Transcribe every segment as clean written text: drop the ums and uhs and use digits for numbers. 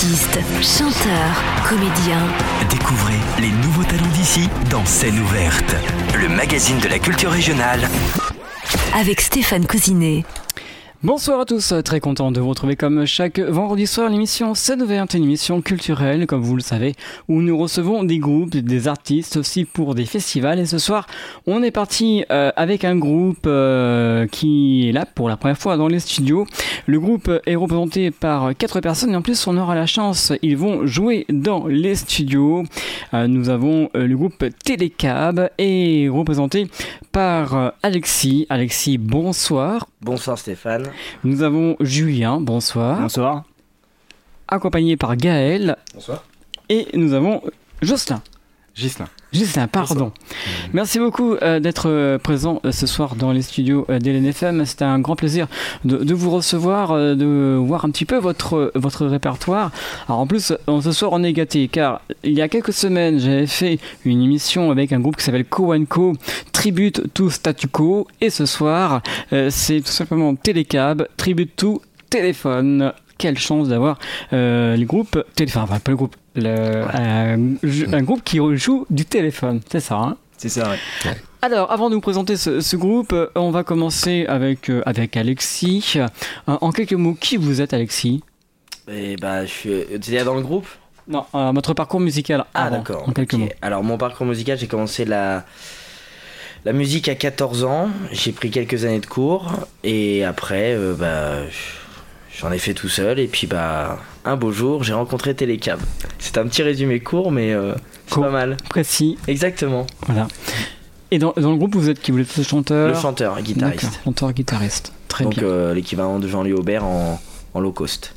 Artistes, chanteurs, comédiens. Découvrez les nouveaux talents d'ici dans Scène ouverte, le magazine de la culture régionale. Avec Stéphane Cousinet. Bonsoir à tous, très content de vous retrouver comme chaque vendredi soir l'émission Scène ouverte, une émission culturelle comme vous le savez, où nous recevons des groupes, des artistes aussi pour des festivals. Et ce soir on est parti avec un groupe qui est là pour la première fois dans les studios. Le groupe est représenté par 4 personnes et en plus on aura la chance, ils vont jouer dans les studios. Nous avons le groupe Télécab et représenté par Alexis. Alexis, bonsoir. Bonsoir Stéphane. Nous avons Julien, bonsoir. Bonsoir. Accompagné par Gaël. Bonsoir. Et nous avons Jocelyn. Gislain, pardon. Merci beaucoup d'être présent ce soir dans les studios d'LNFM. C'était un grand plaisir de vous recevoir, de voir un petit peu votre répertoire. Alors en plus, ce soir on est gâtés car il y a quelques semaines j'avais fait une émission avec un groupe qui s'appelle Co & Co, Tribute to Statu Quo. Et ce soir, c'est tout simplement Télécab, Tribute to Téléphone. Quelle chance d'avoir le groupe Téléphone, enfin pas le groupe, un groupe qui joue du téléphone, c'est ça hein? C'est ça, ouais. Alors, avant de vous présenter ce groupe, on va commencer avec Alexis. En quelques mots, qui vous êtes, Alexis? Je suis déjà dans le groupe. Non, votre parcours musical. Ah avant, d'accord. En quelques mots. Alors mon parcours musical, j'ai commencé la musique à 14 ans. J'ai pris quelques années de cours et après, j'en ai fait tout seul et puis un beau jour j'ai rencontré Télécab. C'est un petit résumé court mais c'est pas mal. Précis. Exactement. Voilà. Et dans le groupe vous êtes qui? Vous êtes le chanteur? Le chanteur, guitariste. D'accord, chanteur-guitariste. Très Donc, bien. Donc l'équivalent de Jean-Louis Aubert en low cost.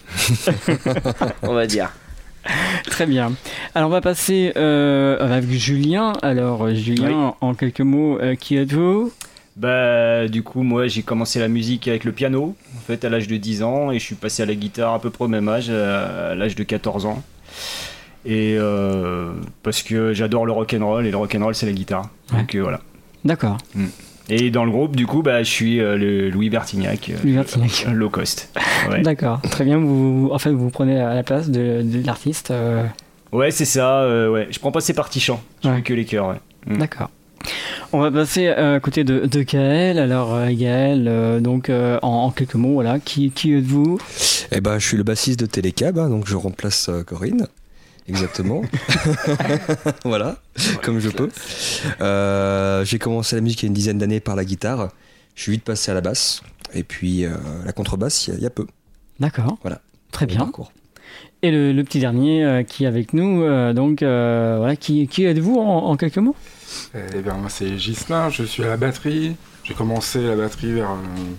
On va dire. Très bien. Alors on va passer avec Julien. Alors Julien, en quelques mots, qui êtes-vous? Du coup, moi j'ai commencé la musique avec le piano, en fait, à l'âge de 10 ans, et je suis passé à la guitare à peu près au même âge, à l'âge de 14 ans. Et parce que j'adore le rock'n'roll, et le rock'n'roll c'est la guitare. Ouais. Donc voilà. D'accord. Et dans le groupe, du coup, je suis le Louis Bertignac. Low cost. Ouais. D'accord, très bien. Vous prenez à la place de l'artiste. Ouais, c'est ça. Ouais. Je prends pas ses parties chants, je fais que les chœurs. Ouais. D'accord. On va passer à côté de Gaël. Alors Gaël, en quelques mots, voilà, qui êtes-vous? Je suis le bassiste de Télécab, donc je remplace Corinne. Exactement. Voilà, comme je peux. J'ai commencé la musique il y a une dizaine d'années par la guitare. Je suis vite passé à la basse. Et puis la contrebasse, il y a peu. D'accord. Voilà. Très bien. Et le petit dernier qui est avec nous, qui êtes-vous en quelques mots? Moi c'est Gislain, je suis à la batterie. J'ai commencé la batterie vers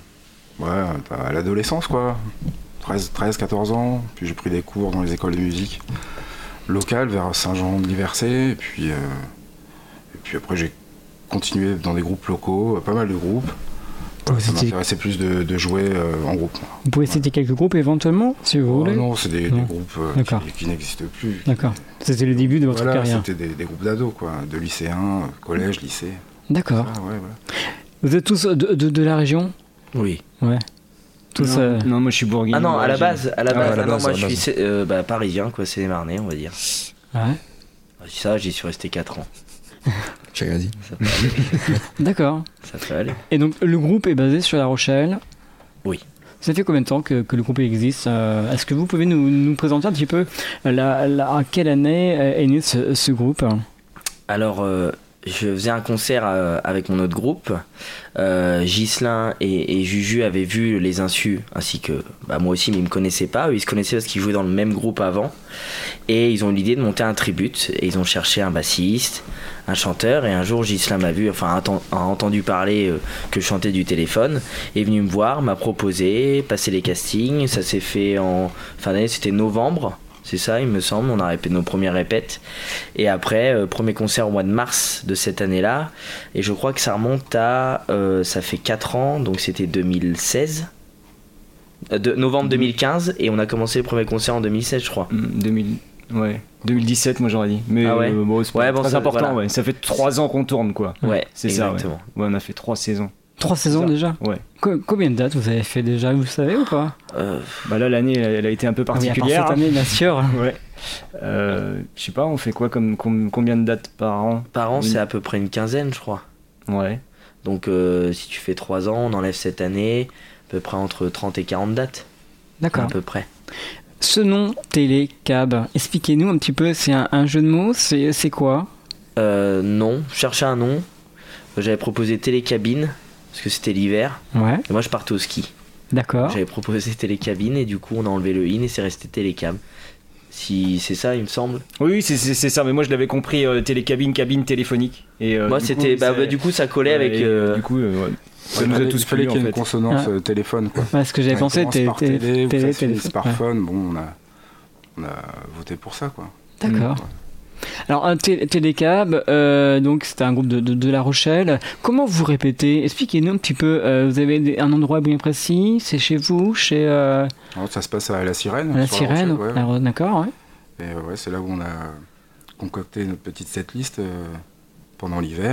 à l'adolescence, quoi. 13-14 ans. Puis j'ai pris des cours dans les écoles de musique locales vers Saint-Jean-de-Liversay. Et puis après j'ai continué dans des groupes locaux, pas mal de groupes. Ça m'intéressait plus de jouer en groupe. Vous pouvez citer quelques groupes éventuellement, si vous voulez? Non, c'est des groupes qui n'existent plus. D'accord. C'était le début de votre carrière. C'était des groupes d'ados, quoi, de lycéens, collège, lycée. D'accord. Vous êtes tous de la région? Oui. Ouais. Tous. Non, moi je suis bourguignon. Ah non, à la base. Moi je suis parisien, quoi, c'est Marnais, on va dire. Ouais. Ça, j'y suis resté 4 ans. J'ai rien dit. Ça peut aller. D'accord. Ça peut aller. Et donc le groupe est basé sur La Rochelle? Oui. Ça fait combien de temps que le groupe existe? Est-ce que vous pouvez nous présenter un petit peu à quelle année est né ce groupe? Alors, je faisais un concert avec mon autre groupe. Gislain et Juju avaient vu les Insus, ainsi que moi aussi, mais ils me connaissaient pas. Eux, ils se connaissaient parce qu'ils jouaient dans le même groupe avant. Et ils ont eu l'idée de monter un tribute. Et ils ont cherché un bassiste, un chanteur. Et un jour, Gislain m'a vu, a entendu parler que je chantais du téléphone. Est venu me voir, m'a proposé, passé les castings. Ça s'est fait en fin d'année, c'était novembre. C'est ça, il me semble. On a répété nos premières répètes. Et après, premier concert au mois de mars de cette année-là. Et je crois que ça remonte à... ça fait 4 ans, donc c'était 2016. Novembre 2015. Et on a commencé le premier concert en 2016, je crois. 2017, moi j'aurais dit. Mais c'est très important, voilà. Ça fait 3 ans qu'on tourne, quoi. Ouais, c'est exactement. ça, ouais. On a fait 3 saisons. 3 saisons déjà. Ouais. Combien de dates vous avez fait déjà, vous savez ou pas? Là, l'année, elle a été un peu particulière. Cette année, bien sûr. Ouais. Je sais pas, on fait quoi combien de dates par an? Par an, c'est à peu près une quinzaine, je crois. Ouais. Donc, si tu fais 3 ans, on enlève cette année, à peu près entre 30 et 40 dates. D'accord. À peu près. Ce nom, Télécab, expliquez-nous un petit peu, c'est un jeu de mots, c'est quoi? Non, je cherchais un nom. J'avais proposé Télécabine, parce que c'était l'hiver. Ouais. Et moi, je partais au ski. D'accord. J'avais proposé Télécabine, et du coup, on a enlevé le in, et c'est resté Télécab. Si c'est ça, il me semble. Oui, c'est ça, mais moi je l'avais compris, télécabine, cabine téléphonique. Et, moi, c'était. Du coup, ça collait avec. Du coup, ça nous a tous fallait plu, qu'il y ait en une fait. consonance téléphone, quoi. Ouais, ce que j'avais pensé, télé, ça se finit téléphone. par phone. Bon, on a voté pour ça, quoi. D'accord. Ouais. Alors, Télécab, donc c'était un groupe de La Rochelle. Comment vous répétez? Expliquez-nous un petit peu. Vous avez un endroit bien précis? C'est chez vous? Alors, ça se passe à La Sirène. À La sur Sirène, Rochelle, ouais. Alors, d'accord, ouais. Et c'est là où on a concocté notre petite setlist pendant l'hiver.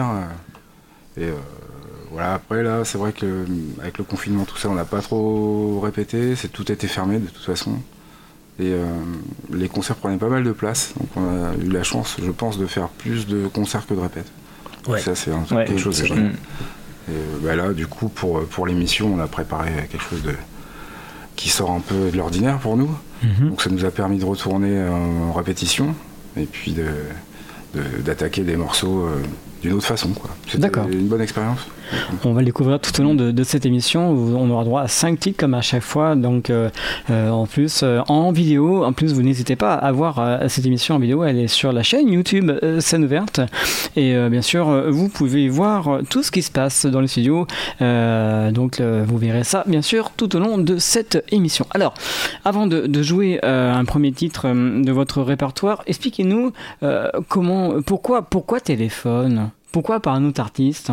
Voilà, après là, c'est vrai qu'avec le confinement, tout ça, on n'a pas trop répété. Tout était fermé de toute façon. Et les concerts prenaient pas mal de place. Donc on a eu la chance, je pense, de faire plus de concerts que de répètes. Ouais. Ça, c'est quelque chose que j'aime. Et là, du coup, pour l'émission, on a préparé quelque chose qui sort un peu de l'ordinaire pour nous. Donc ça nous a permis de retourner en répétition et puis d'attaquer des morceaux d'une autre façon, quoi. C'était une bonne expérience. On va le découvrir tout au long de cette émission. On aura droit à 5 titres comme à chaque fois. Donc en plus en vidéo. En plus, vous n'hésitez pas à voir cette émission en vidéo. Elle est sur la chaîne YouTube Scène Ouverte. Et bien sûr, vous pouvez voir tout ce qui se passe dans le studio. Donc vous verrez ça bien sûr tout au long de cette émission. Alors, avant de jouer un premier titre de votre répertoire, expliquez-nous pourquoi Téléphone? Pourquoi pas un autre artiste?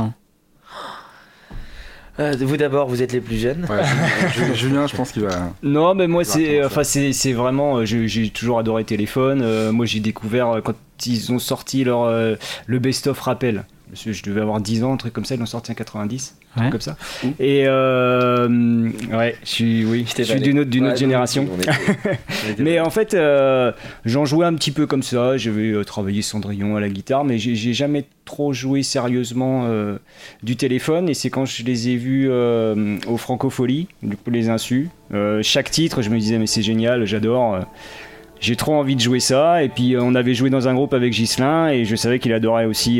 Vous d'abord, vous êtes les plus jeunes. Ouais, Julien, je pense qu'il va. Non, mais moi c'est vraiment. J'ai toujours adoré Téléphone. Moi j'ai découvert quand ils ont sorti le best-of rappel. Je devais avoir 10 ans, un truc comme ça. Ils l'ont sorti en 90, un truc comme ça. Et ouais, je suis d'une autre génération. Mais en fait, j'en jouais un petit peu comme ça. J'avais travaillé Cendrillon à la guitare, mais j'ai jamais trop joué sérieusement du Téléphone. Et c'est quand je les ai vus au Francofolie, du coup les insus. Chaque titre, je me disais mais c'est génial, j'adore. J'ai trop envie de jouer ça. Et puis on avait joué dans un groupe avec Ghislain et je savais qu'il adorait aussi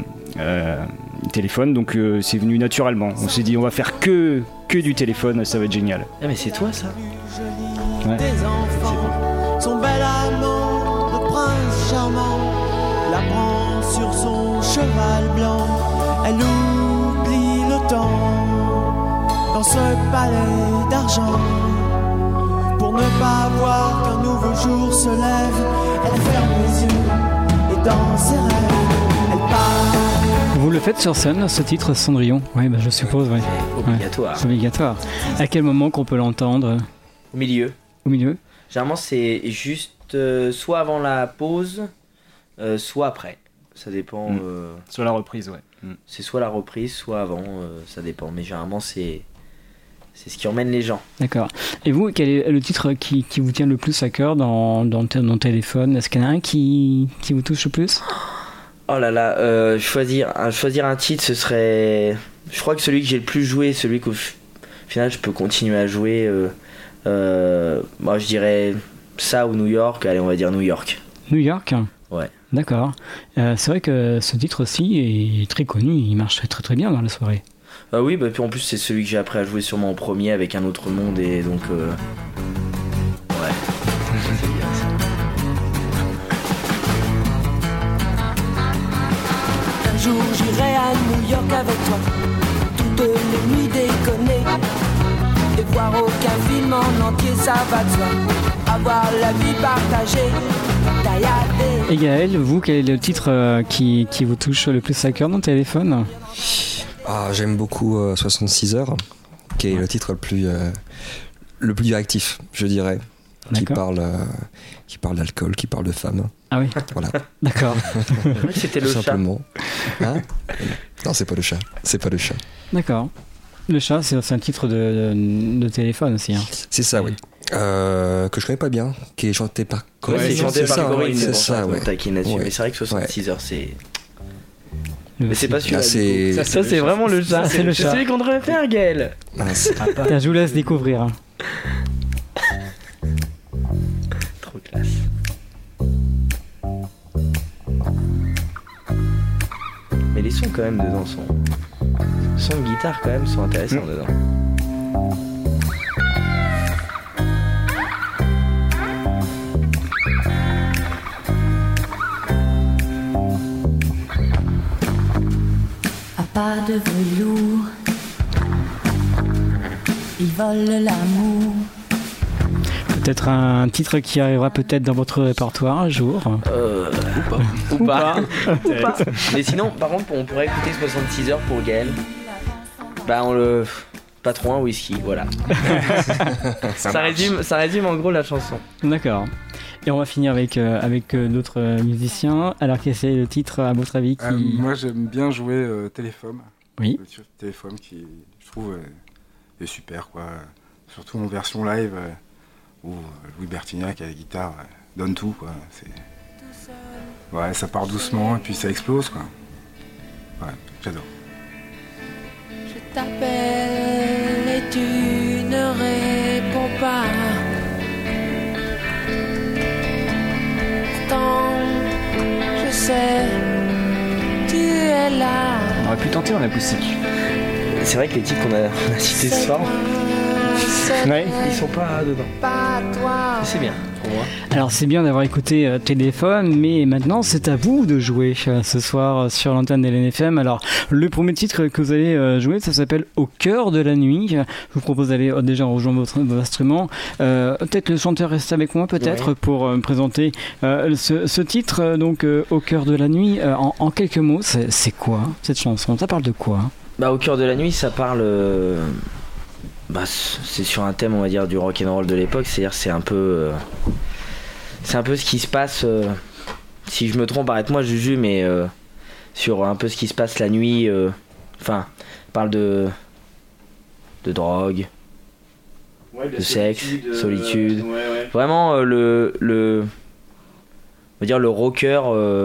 Téléphone, donc c'est venu naturellement. On s'est dit on va faire que du Téléphone, ça va être génial. Ah mais c'est toi ça. Ouais. Des enfants, son bel amant, le prince charmant, la prend sur son cheval blanc. Elle oublie le temps dans ce palais d'argent. Pour ne pas voir qu'un nouveau jour se lève, elle ferme les yeux et dans ses rêves, elle part. Vous le faites sur scène, ce titre Cendrillon? Oui, je suppose, oui. Obligatoire. Ouais, c'est obligatoire. À quel moment qu'on peut l'entendre? Au milieu. Au milieu? Généralement, c'est juste soit avant la pause, soit après. Ça dépend. Soit la reprise, ouais. C'est soit la reprise, soit avant, ça dépend. Mais généralement, c'est ce qui emmène les gens. D'accord. Et vous, quel est le titre qui vous tient le plus à cœur dans Téléphone? Est-ce qu'il y en a un qui vous touche le plus? Oh là là, choisir un titre, ce serait... Je crois que celui que j'ai le plus joué, celui qu'au final je peux continuer à jouer, moi je dirais ça ou New York. Allez, on va dire New York. New York? Ouais. D'accord. C'est vrai que ce titre aussi est très connu, il marche très très bien dans la soirée. Oui, puis en plus c'est celui que j'ai appris à jouer sûrement en premier avec Un autre monde et donc... Ouais, c'est bien ça. Un jour j'irai à New York avec toi, toutes les nuits déconner, et voir aucun film en entier, ça va de soi, avoir la vie partagée, tailladée. Et Gaël, vous, quel est le titre qui vous touche le plus à cœur dans Téléphone? J'aime beaucoup 66 heures, qui est le titre le plus directif, je dirais. Qui parle d'alcool, qui parle de femmes. Ah oui. Voilà. D'accord. C'était le tout chat. simplement. Hein? Non, c'est pas le chat. C'est pas le chat. D'accord. Le chat, c'est un titre de téléphone aussi. Hein. C'est ça, oui. Que je connais pas bien, qui est chanté par Corinne. Ouais, c'est chanté par Corinne, c'est ça, ouais. Mais c'est vrai que 66 heures, c'est... Mais c'est pas celui-là. Ça, c'est vraiment le chat. C'est celui qu'on devrait faire, Gaël. Je vous laisse découvrir. Hein. Trop classe. Mais les sons quand même dedans sont... Les sons de guitare quand même sont intéressants dedans. Pas de velours, ils volent l'amour. Peut-être un titre qui arrivera peut-être dans votre répertoire un jour. Ou pas. Mais sinon, par contre, on pourrait écouter 66 heures pour Gaël. Bah, on le... Pas trop un whisky, voilà. ça résume en gros la chanson. D'accord. Et on va finir avec d'autres musiciens. Alors quel est le titre à votre avis qui... Moi j'aime bien jouer Téléphone. Oui. Le titre Téléphone qui je trouve est super quoi. Surtout en version live où Louis Bertignac à la guitare donne tout quoi. Ouais, ça part doucement et puis ça explose quoi. Ouais, j'adore. Je t'appelle et tu ne réponds pas. Je sais, tu es là. On aurait pu tenter en acoustique. C'est vrai que les titres qu'on a cités ce soir, ils sont pas dedans. Pas toi. C'est bien pour moi. Alors c'est bien d'avoir écouté Téléphone, mais maintenant c'est à vous de jouer ce soir sur l'antenne de l'NFM. Alors le premier titre que vous allez jouer, ça s'appelle Au cœur de la nuit. Je vous propose d'aller déjà rejoindre vos instruments. Peut-être le chanteur reste avec moi peut-être pour me présenter ce titre, donc Au cœur de la nuit. En quelques mots, c'est quoi cette chanson? Ça parle de quoi? Bah Au cœur de la nuit, ça parle... c'est sur un thème on va dire du rock'n'roll de l'époque, c'est-à-dire c'est un peu ce qui se passe, si je me trompe arrête-moi Juju, mais sur un peu ce qui se passe la nuit, parle de drogue, de sexe, solitude, vraiment on va dire le rocker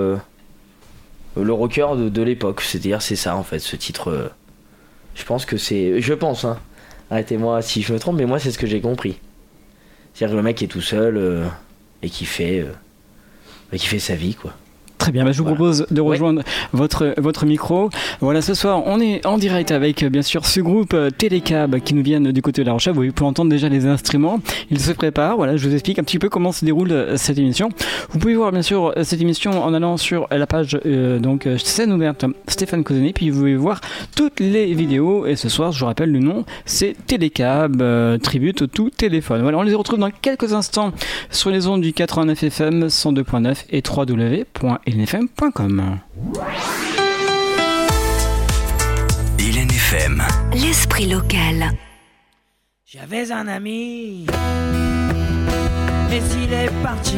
de l'époque, c'est-à-dire c'est ça en fait ce titre, je pense hein. Arrêtez-moi si je me trompe, mais moi c'est ce que j'ai compris. C'est-à-dire que le mec est tout seul et qui fait sa vie quoi. Très bien, je vous propose de rejoindre votre micro. Voilà, ce soir, on est en direct avec, bien sûr, ce groupe Télécab qui nous viennent du côté de La Rochelle. Vous pouvez entendre déjà les instruments. Ils se préparent. Voilà, je vous explique un petit peu comment se déroule cette émission. Vous pouvez voir, bien sûr, cette émission en allant sur la page scène ouverte Stéphane Cosenet. Puis vous pouvez voir toutes les vidéos. Et ce soir, je vous rappelle le nom, c'est Télécab, tribute au tout téléphone. Voilà, on les retrouve dans quelques instants sur les ondes du 89 FM 102.9 et www.lnfm.com. LNFM. L'esprit local. J'avais un ami, mais il est parti.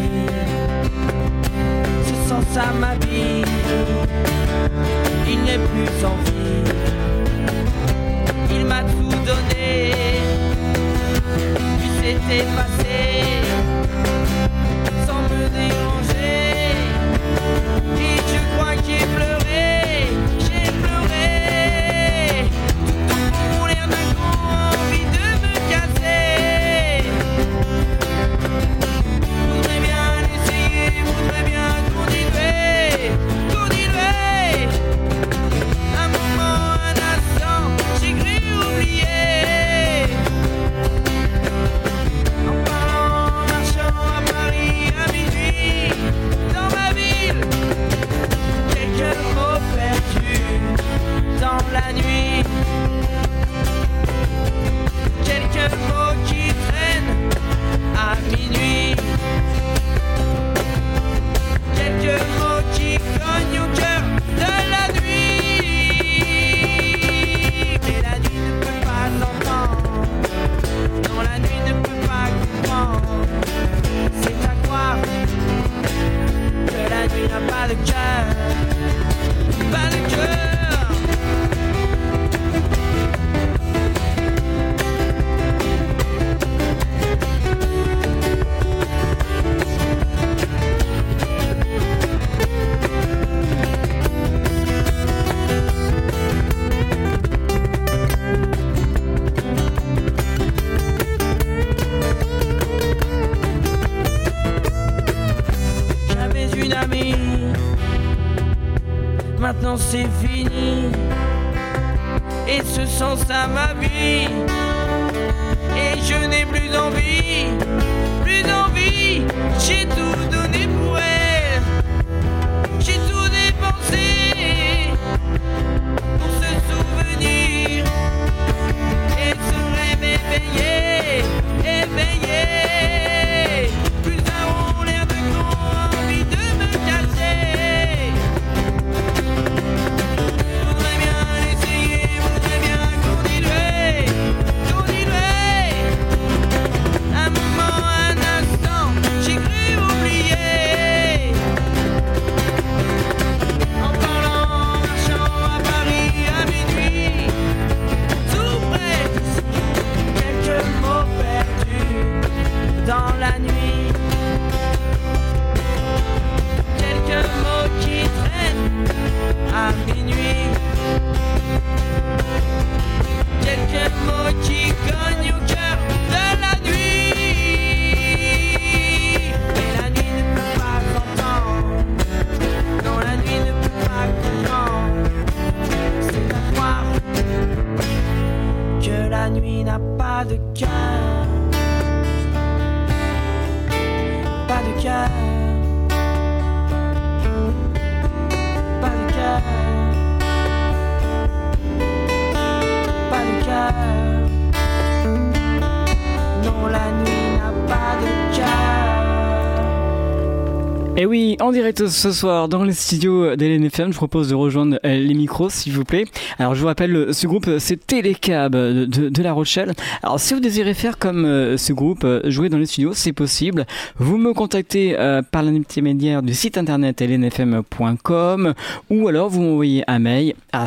C'est sans ça ma vie, il n'est plus en vie. Il m'a tout donné, puis s'est effacé, sans me déranger. Et je crois que j'ai pleuré, tout au fond l'air d'un grand envie de me casser. Voudrais bien essayer, voudrais bien continuer. Un moment, un instant, j'ai cru oublier. En parlant d'un maintenant c'est fini. Et ce sens à ma vie. Et je n'ai plus d'envie, j'ai tout donné pour elle. J'ai tout dépensé pour ce souvenir. Et se rêve éveillé. Plus d'un ont l'air de grand, envie de me casser. Voudrais bien essayer, voudrais bien continuer. Un moment, un instant, j'ai cru oublier. En parlant, marchant à Paris à minuit, sous prétexte, quelques mots perdus dans la nuit. Quelques mots qui traînent à minuit. Quelques mots qui cognent au cœur de la nuit. Et la nuit ne peut pas entendre. Non, la nuit ne peut pas comprendre. C'est à croire que la nuit n'a pas de cœur. Pas de cœur. Pas de cœur. Pas de cœur. Non, la nuit n'a pas de cœur. Et oui, en direct ce soir dans les studios d'LNFM, je propose de rejoindre les micros s'il vous plaît. Alors je vous rappelle, ce groupe c'est Télécab de La Rochelle. Alors si vous désirez faire comme ce groupe, jouer dans les studios, c'est possible. Vous me contactez par l'intermédiaire du site internet lnfm.com ou alors vous m'envoyez un mail à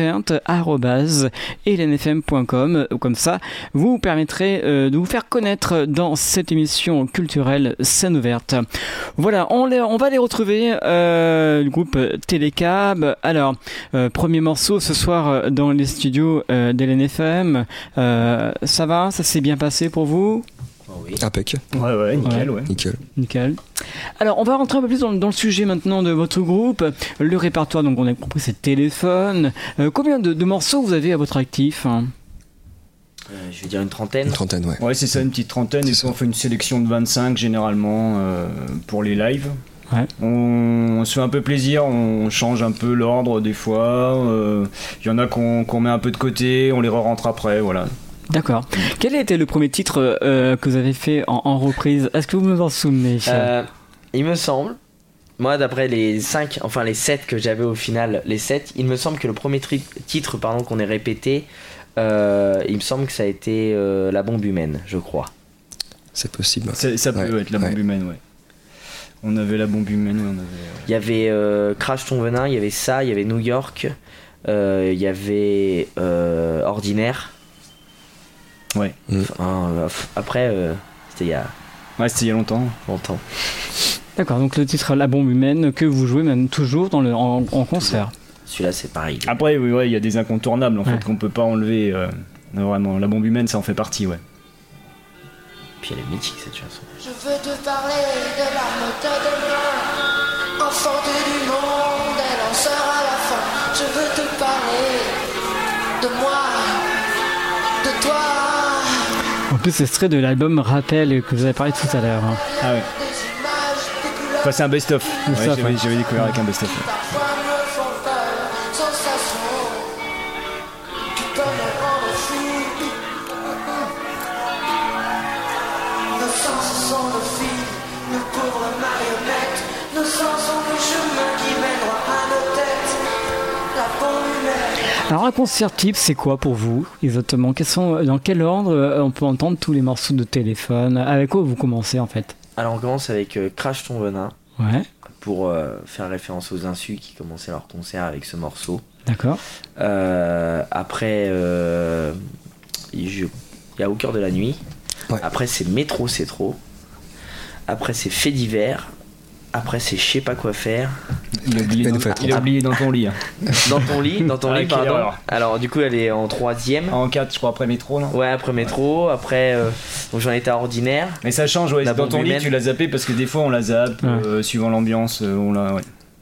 sceneouverte@lnfm.com. Comme ça, vous permettrez de vous faire connaître dans cette émission culturelle Scène Ouverte. Voilà, on va les retrouver, le groupe Télécab. Alors, premier morceau ce soir dans les studios d'LNFM. Ça va? Ça s'est bien passé pour vous? Oui. Impec. Ouais, nickel, ouais. Nickel. Alors, on va rentrer un peu plus dans le sujet maintenant de votre groupe. Le répertoire, donc on a compris, c'est Téléphone. Combien de morceaux vous avez à votre actif? Je vais dire une trentaine. Une trentaine, ouais. Ouais, c'est ça, une petite trentaine. Et puis on fait une sélection de 25 généralement pour les lives. Ouais. On se fait un peu plaisir, on change un peu l'ordre des fois. Il y en a qu'on met un peu de côté, on les re-rentre après, voilà. D'accord. Quel a été le premier titre que vous avez fait en reprise? Est-ce que vous me en souvenez? Il me semble, moi d'après les 7 que j'avais au final, il me semble que le premier titre qu'on ait répété, il me semble que ça a été La Bombe Humaine, je crois. C'est possible. Ça peut être La Bombe Humaine, ouais. On avait La Bombe Humaine, on avait... Il y avait Crash ton venin, il y avait ça, il y avait New York, il y avait Ordinaire. Ouais. Après, c'était il y a... Ouais, c'était il y a longtemps. D'accord, donc le titre La Bombe Humaine que vous jouez même toujours en concert. Celui-là c'est pareil. Après, oui, il y a des incontournables en fait qu'on peut pas enlever. Vraiment, La Bombe Humaine, ça en fait partie, ouais. Puis elle est mythique cette chanson. Je veux te parler de la méthode de l'un, enfant du monde, elle en sera la fin. Je veux te parler de moi, de toi. En plus, c'est extrait de l'album Rappel que vous avez parlé tout à l'heure. Ah ouais. Enfin, c'est un best-of. Ouais, j'avais découvert avec un best-of. Ouais. Alors un concert type, c'est quoi pour vous exactement? Dans quel ordre on peut entendre tous les morceaux de Téléphone? Avec quoi vous commencez en fait? Alors on commence avec Crash ton venin. Ouais. Pour faire référence aux Insus qui commençaient leur concert avec ce morceau. D'accord. Après, il y a Au cœur de la nuit. Ouais. Après c'est Métro c'est trop. Après c'est Fait divers. Après c'est Je sais pas quoi faire. Il a oublié Dans ton lit. Dans ton lit, pardon. Alors du coup elle est en 3ème. En 4 je crois après Métro, non? Ouais, après Métro, ouais. Après donc j'en étais à Ordinaire. Mais ça change, ouais. Dans ton lit tu l'as zappé parce que des fois on la zappe suivant l'ambiance, on l'a, ouais.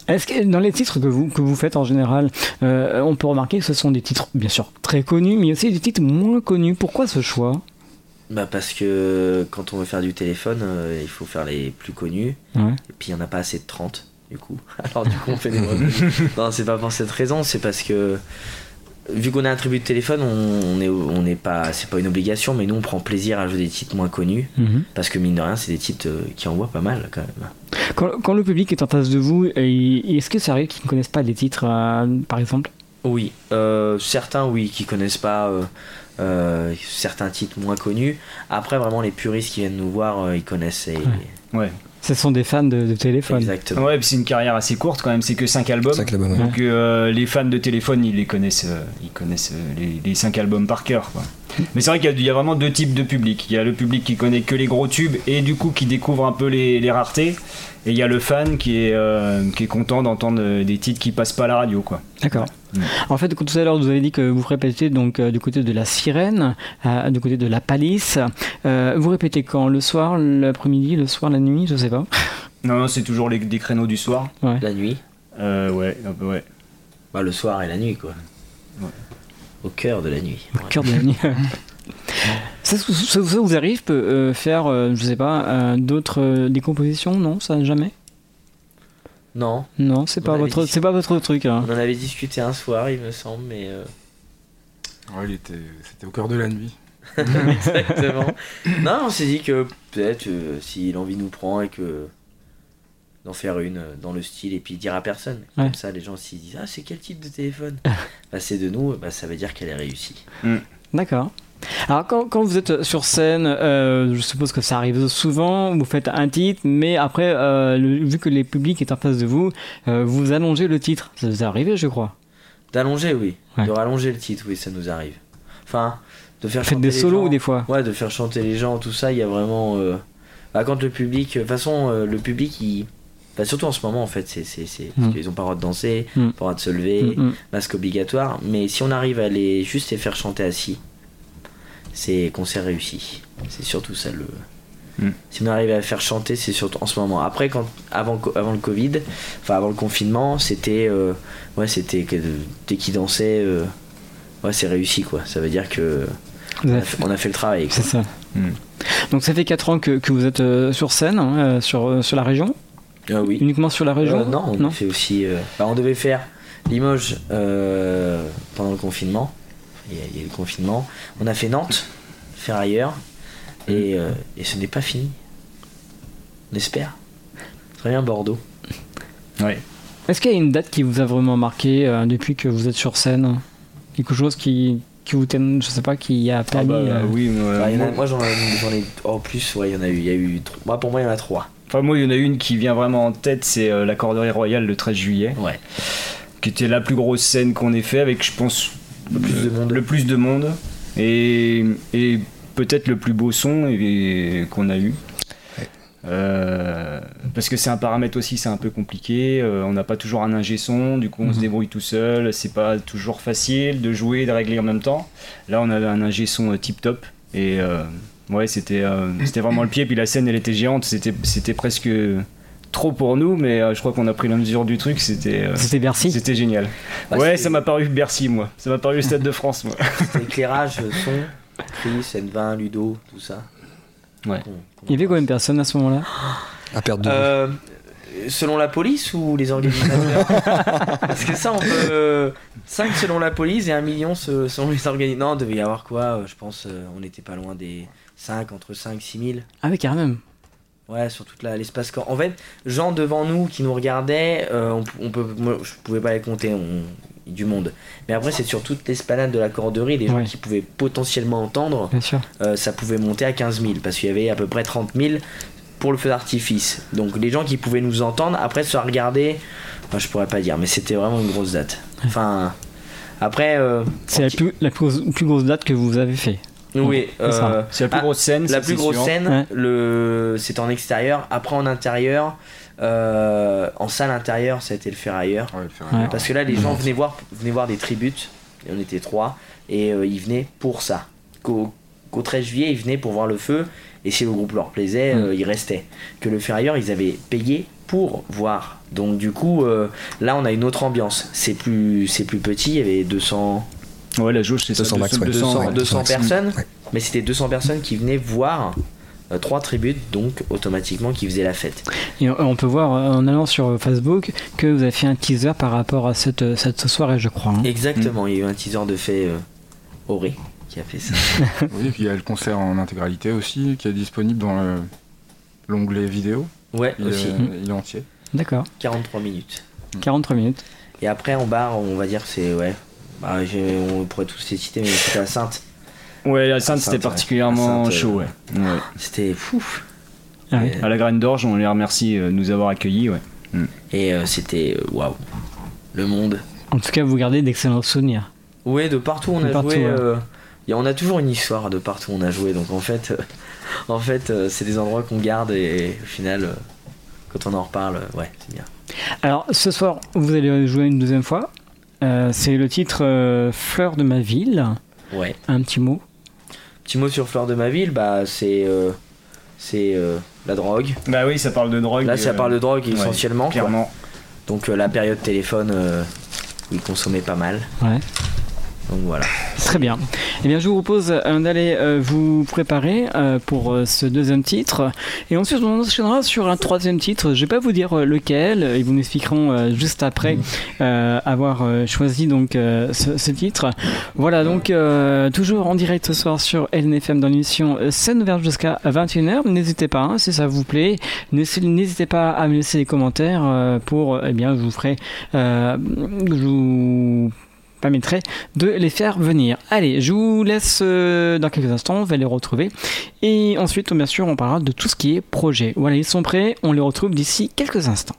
Est-ce que dans les titres que vous faites en général, on peut remarquer que ce sont des titres bien sûr très connus, mais aussi des titres moins connus. Pourquoi ce choix ? Parce que quand on veut faire du téléphone, il faut faire les plus connus. Ouais. Et puis il n'y en a pas assez de 30 du coup. Alors du coup on fait des moins connus. Non, c'est pas pour cette raison, c'est parce que vu qu'on a un tribut de téléphone, on n'est pas, c'est pas une obligation, mais nous on prend plaisir à jouer des titres moins connus, parce que mine de rien c'est des titres qui envoient pas mal quand même. Quand le public est en face de vous, est-ce que ça arrive qu'ils ne connaissent pas des titres par exemple ? Oui, certains oui qui connaissent pas certains titres moins connus. Après vraiment les puristes qui viennent nous voir, ils connaissent. Ouais. Ce sont des fans de téléphone. Exactement. Ouais, puis c'est une carrière assez courte quand même, c'est que 5 albums. 5 albums, ouais. Donc les fans de téléphone, ils connaissent les 5 albums par cœur, quoi. Mais c'est vrai qu'il y a vraiment deux types de public. Il y a le public qui connaît que les gros tubes et du coup qui découvre un peu les raretés. Et il y a le fan qui est content d'entendre des titres qui passent pas à la radio, quoi. D'accord. En fait, tout à l'heure, vous avez dit que vous répétez donc du côté de la Sirène, du côté de la Palisse. Vous répétez quand ? Le soir, l'après-midi, le soir, la nuit, je sais pas. Non, c'est toujours des créneaux du soir. Ouais. La nuit. Ouais, un peu, ouais. Le soir et la nuit, quoi. Ouais. Au cœur de la nuit. Au cœur de la nuit. Ça vous arrive faire, je sais pas, d'autres décompositions ? Non, ça jamais ? Non. Non, c'est pas votre truc. Hein. On en avait discuté un soir, il me semble, mais. Ouais, c'était au cœur de la nuit. Exactement. Non, on s'est dit que peut-être si l'envie nous prend et que d'en faire une dans le style et puis dire à personne. Ouais. Comme ça, les gens s'ils disent c'est quel type de téléphone c'est de nous, ça veut dire qu'elle est réussie. D'accord. Alors quand vous êtes sur scène, je suppose que ça arrive souvent, vous faites un titre, mais après, vu que les publics est en face de vous, vous allongez le titre. Ça vous est arrivé, je crois. D'allonger, oui. Ouais. De rallonger le titre, oui, ça nous arrive. Enfin, de faire chanter chanter des solos des fois. Ouais, de faire chanter les gens, tout ça, il y a vraiment... quand le public... De toute façon, le public, il... surtout en ce moment, en fait, c'est parce qu'ils ont pas le droit de danser, pas le droit de se lever, masque obligatoire. Mais si on arrive à juste les faire chanter assis, c'est concert réussi. C'est surtout ça le... Si on arrive à faire chanter, c'est surtout en ce moment. Après, avant le Covid, avant le confinement, c'était c'était que dès qu'ils dansaient, c'est réussi, quoi. Ça veut dire que on a fait le travail, quoi. C'est ça. Donc ça fait 4 ans que vous êtes sur scène, sur la région. Oui. Uniquement sur la région. Non, on fait aussi. On devait faire Limoges pendant le confinement. Il y a eu le confinement. On a fait Nantes, Ferrailleur, et ce n'est pas fini. On espère. Très bien, Bordeaux. Ouais. Est-ce qu'il y a une date qui vous a vraiment marqué depuis que vous êtes sur scène ? Quelque chose qui vous tient, je sais pas, qui a permis. Oui, moi j'en ai plus, il y en a eu. Il y a eu 3. Pour moi, il y en a 3. Enfin, moi, il y en a une qui vient vraiment en tête, c'est la Corderie Royale le 13 juillet. Ouais. Qui était la plus grosse scène qu'on ait fait avec, je pense, le plus de monde. Et peut-être le plus beau son qu'on a eu. Parce que c'est un paramètre aussi, c'est un peu compliqué. On n'a pas toujours un ingé son, du coup on se débrouille tout seul. C'est pas toujours facile de jouer et de régler en même temps. Là, on avait un ingé son tip top. Et c'était vraiment le pied. Puis la scène, elle était géante. C'était presque trop pour nous, mais je crois qu'on a pris la mesure du truc. C'était Bercy. C'était génial. Ça m'a paru Bercy, moi. Ça m'a paru le Stade de France, moi. C'était éclairage, son, Chris, N20, Ludo, tout ça. Ouais. Il y avait combien de personnes à ce moment-là ? À perdre de vue. Selon la police ou les organisateurs ? Parce que ça, on peut. 5 selon la police et 1 million selon les organisateurs. Non, il devait y avoir quoi ? Je pense on n'était pas loin des 5, entre 5 6 000. Ah oui, quand même. Ouais, sur toute l'espace. En fait, gens devant nous qui nous regardaient, moi, je pouvais pas les compter, du monde. Mais après, c'est sur toute l'esplanade de la Corderie, les gens qui pouvaient potentiellement entendre. Bien sûr. Ça pouvait monter à 15 000, parce qu'il y avait à peu près 30 000 pour le feu d'artifice. Donc les gens qui pouvaient nous entendre, après se regarder, je pourrais pas dire, mais c'était vraiment une grosse date. Enfin, après... c'est la plus grosse date que vous avez fait. Oui, c'est la plus grosse scène. La plus grosse scène, c'était en extérieur. Après en intérieur, en salle intérieure, ça a été le Ferrailleur. Ouais, le Ferrailleur. Parce que là, les gens venaient voir des tributes. Et on était 3 et ils venaient pour ça. Qu'au 13 juillet, ils venaient pour voir le feu. Et si le groupe leur plaisait, ils restaient. Que le Ferrailleur, ils avaient payé pour voir. Donc du coup, là on a une autre ambiance. C'est plus petit, il y avait 200... Ouais, la jauge c'est 200 ça, max, ouais. 200 personnes, Ouais. mais c'était 200 personnes qui venaient voir 3 tributes, donc automatiquement qui faisaient la fête. Et on peut voir en allant sur Facebook que vous avez fait un teaser par rapport à cette soirée, je crois. Hein. Exactement, il y a eu un teaser de fait Auré qui a fait ça. Oui, et puis il y a le concert en intégralité aussi qui est disponible dans l'onglet vidéo. Ouais, Il aussi. il est entier. D'accord. 43 minutes. 43 minutes. Et après en bar, on va dire c'est ouais. Bah, on pourrait tous les citer, mais c'était à Sainte. Ouais, la Sainte c'était Sainte, particulièrement ouais. La Sainte, chaud, ouais. C'était fou. Ah oui. À la Graine d'Orge, on les remercie de nous avoir accueillis, ouais. Et c'était waouh. Le monde. En tout cas, vous gardez d'excellents souvenirs. Ouais, de partout où on De a partout, joué. ouais. On a toujours une histoire de partout où on a joué. Donc en fait, c'est des endroits qu'on garde et au final, quand on en reparle, ouais, c'est bien. Alors, ce soir, vous allez jouer une deuxième fois. C'est le titre Fleur de ma ville. Ouais. Un petit mot. Petit mot sur Fleur de ma ville, bah c'est la drogue. Bah oui, ça parle de drogue. Là, ça parle de drogue essentiellement. Ouais, clairement. Quoi. Donc la période téléphone où il consommait pas mal. Ouais. Donc voilà. Très bien. Eh bien, je vous propose d'aller vous préparer pour ce deuxième titre. Et ensuite, on enchaînera sur un troisième titre. Je vais pas vous dire lequel. Ils vous m'expliqueront juste après avoir choisi donc ce titre. Voilà, donc toujours en direct ce soir sur LNFM dans l'émission Scène ouverte jusqu'à 21h. N'hésitez pas, hein, si ça vous plaît. N'hésitez pas à me laisser des commentaires pour, eh bien, je vous ferai... je vous permettrai de les faire venir. Allez, je vous laisse dans quelques instants, on va les retrouver. Et ensuite, bien sûr, on parlera de tout ce qui est projet. Voilà, ils sont prêts, on les retrouve d'ici quelques instants.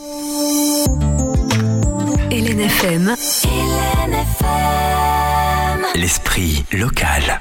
LNFM. L'esprit local.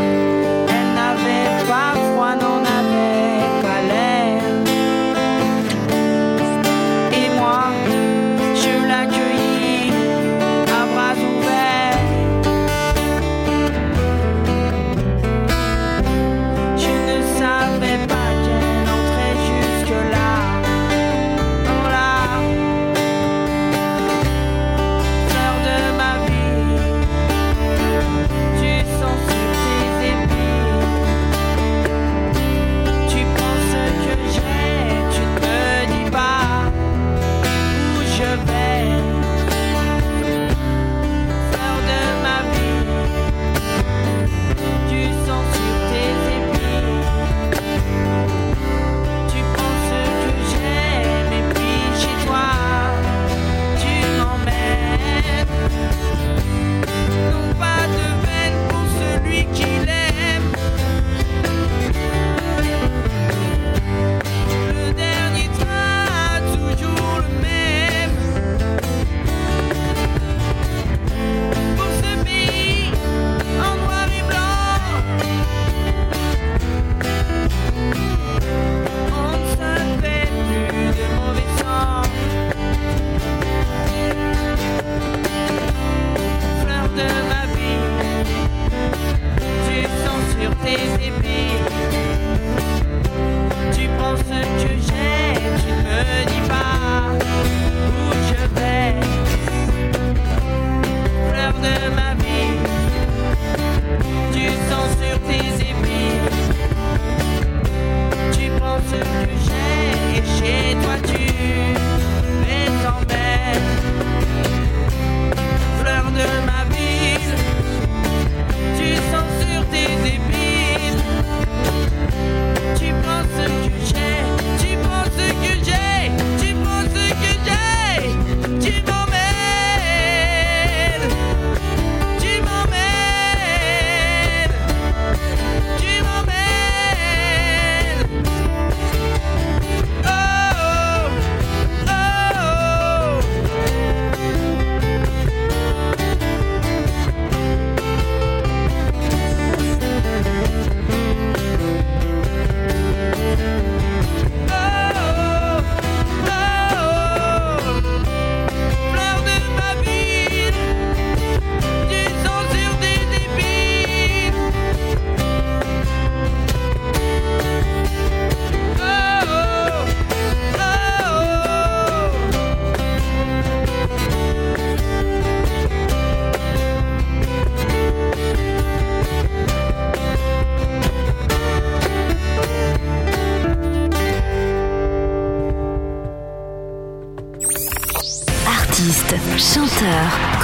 Elle n'avait pas froid, n'en avait pas l'air.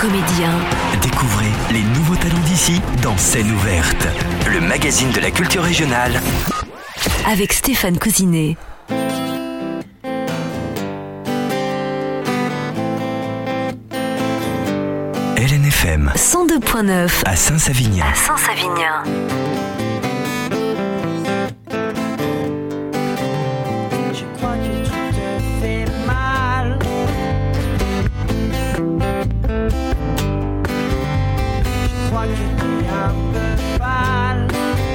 comédien. Découvrez les nouveaux talents d'ici dans Scène ouverte, le magazine de la culture régionale. Avec Stéphane Cousinet. LNFM 102.9 à Saint-Savinien. Je crois que tu te fais mal. Je crois que tu es un peu pâle.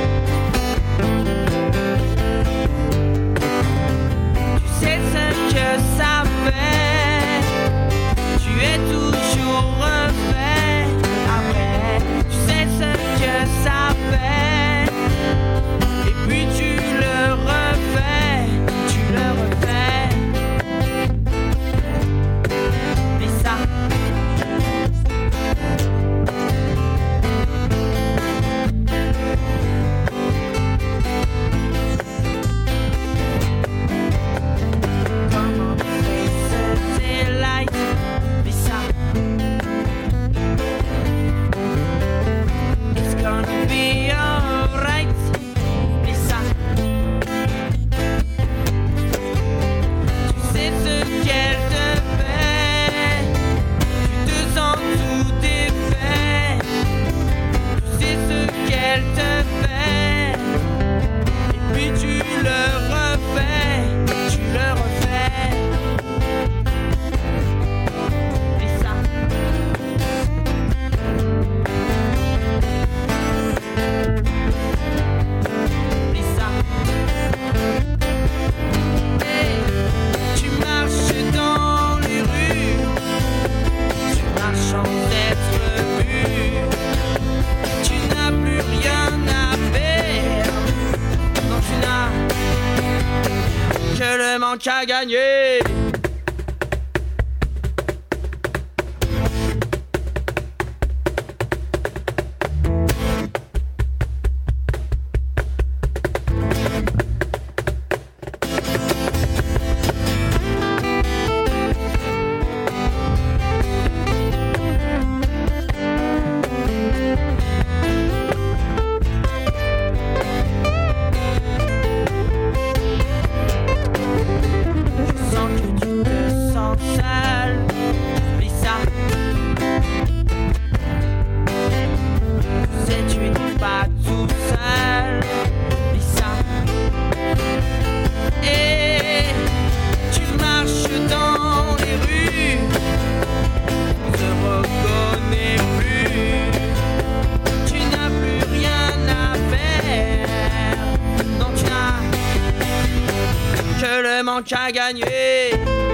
Tu sais ce que ça fait. Tu es toujours refait. Après, tu sais ce que ça fait. Et puis tu le refais. Tu le refais. Mais ça. Comment c'est ce daylight? Mais ça. It's gonna be alright. Mais ça. Tu sais ce qu'elle te fait. Tu te sens tout défait. Tu sais ce qu'elle te fait. Et puis tu le refais. Tu le refais. Et ça. Et ça. Hey, tu marches dans les rues. Tu marches sans être vu. Tu n'as plus rien à faire. Non, tu n'as que le manque à gagner. Je sens que tu te sens seul. Mais ça. Tu sais, tu n'es pas tout seul. Mais ça. Et tu marches dans les rues. On te reconnaît plus. Tu n'as plus rien à faire. Non, tu n'as que le manque à gagner.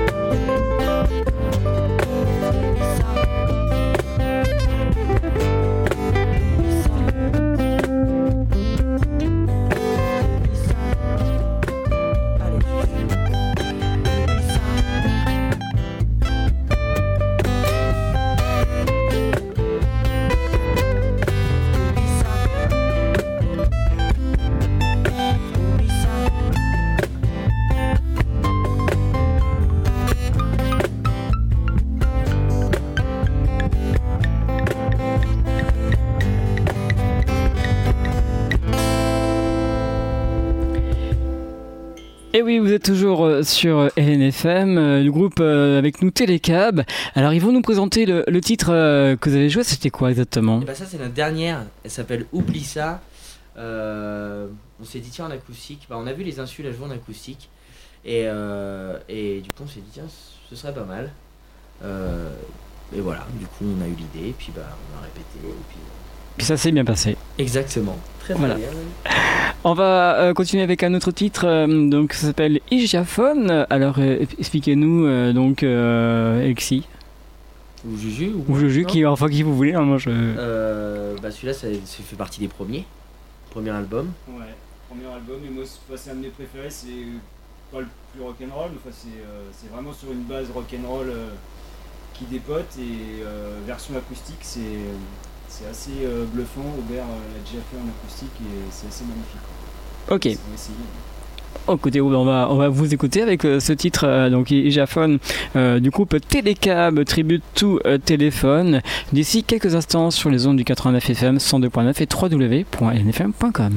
Et oui, vous êtes toujours sur LNFM, le groupe avec nous Télécab. Alors ils vont nous présenter le titre que vous avez joué, c'était quoi exactement? Et bah ça c'est notre dernière, elle s'appelle Oublie ça. On s'est dit tiens en acoustique, on a vu les insus la jouer en acoustique et du coup on s'est dit tiens ce serait pas mal. Et voilà, du coup on a eu l'idée et puis on a répété et puis ça s'est bien passé. Exactement, très voilà. bien. On va continuer avec un autre titre, donc ça s'appelle Igiaphone. Alors expliquez-nous donc Alexis. Ou Juju qui vous voulez. Hein, moi je. Celui-là ça fait partie des premiers. Premier album. Ouais, premier album et moi c'est un de mes préférés, c'est pas le plus rock'n'roll, mais c'est vraiment sur une base rock'n'roll qui dépote et version acoustique c'est assez bluffant. Aubert l'a déjà fait en acoustique et c'est assez magnifique. Ok. Écoutez, on va vous écouter avec ce titre donc Ijaphone du groupe Télécab, Tribute to Téléphone, d'ici quelques instants sur les ondes du 89 FM, 102.9 et www.lnfm.com.